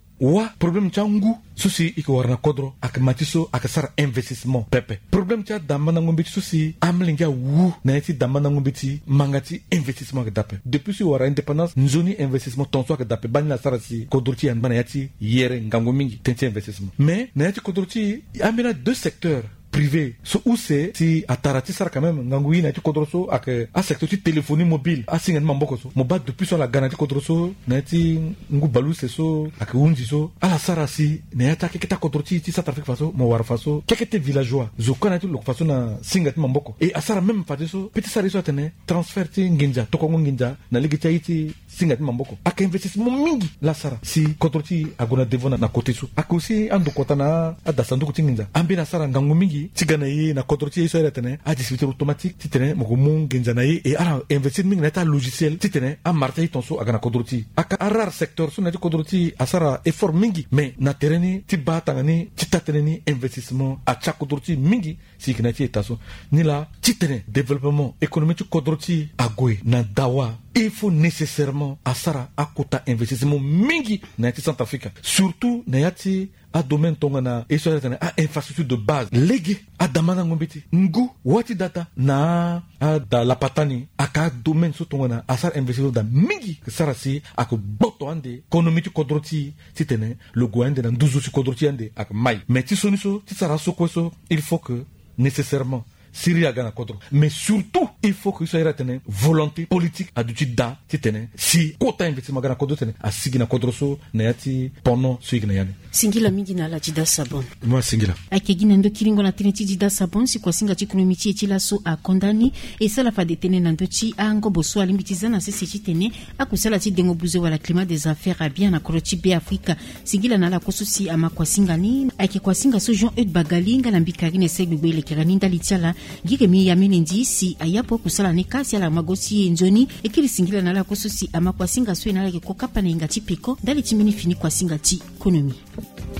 [SPEAKER 11] changu susi iko warna kodro ak matiso ak sar investissement pepe problème cha damana ngombiti susi amlinga wu na yati damana ngombiti mangati investissement ak dape depuis si wara indépendance nzoni investissement tonso ak dape bani na sarasi kodroti an bana yati yere ngango mingi tenti investissement mais na yati kodroti amena deux secteurs privé so où c'est si atarati sar quand même ngangui na ti kodroso ak a secteur ti téléphonie mobile a singen mamboko so mo ba depuis sur la garantie kodroso na ti ngu balu so ak unji so ala sarasi na ta keketa kodroti ti South Africa faso mo war faso kekete villageois zo kana ti lok faso na singat mamboko et asara même faso so petit sari so tene transfert ti nginja to ko nginja na ligi ti singat mamboko ak investissement mingi la sara si kodroti agona devona na côté so ak aussi ando kotana adasandu ko nginja ambina sara ngangu mingi tigana yi na kodroti so retene a distributeur automatique titene mo mun genjana yi et ara investir mingi na ta logiciel titene a martai tonso agana kodroti aka rare secteur so na ti kodroti asara effort mingi mais na tereni ti batangani ti tateni investissement a cha kodroti mingi si kinati etaso ni la titene développement économique kodroti agoi na dawa il faut nécessairement asara akota investissement mingi na ti Centrafrique surtout na yati a domaine tongana et sur a infrastructure de base legi a damana ngombiti ngu wati data na a da la patani aka domaine so tongana asar investissement da mingi sarasi ak boto ande économique kodroti titene le goende na nduzu si kodroti ande ak mai mais ti soniso ti sara so kweso il faut que nécessairement Syria gana kodro mais surtout il faut que ça ira tene volonté politique aduti da titene si kota investissement gana kodro tene a sigina kodro so na yati pono so igna yani
[SPEAKER 1] singila mingi na la jida sabon
[SPEAKER 11] moi singila
[SPEAKER 1] ake gina ndo kiringo na tiniti jida sabon si kwa singa chikonomi chi la so a kondani e sala fa detene na ndo chi ango boso alimbitizana sisi chitene akusala ti dengo buzo wala climat des affaires a bien na koroti be Afrika singila na la kosusi ama kwa singani ake kwa singa so Jean Eudes Bagalinga na mbikarine sebebe le kiraninda litiala gikemi ya menendi si ayapo kusala ne kasi ala magosi njoni ekili singila na la kosusi ama kwa singa so na la kokapa na ingati peko dali timini fini kwa singa ti konomi.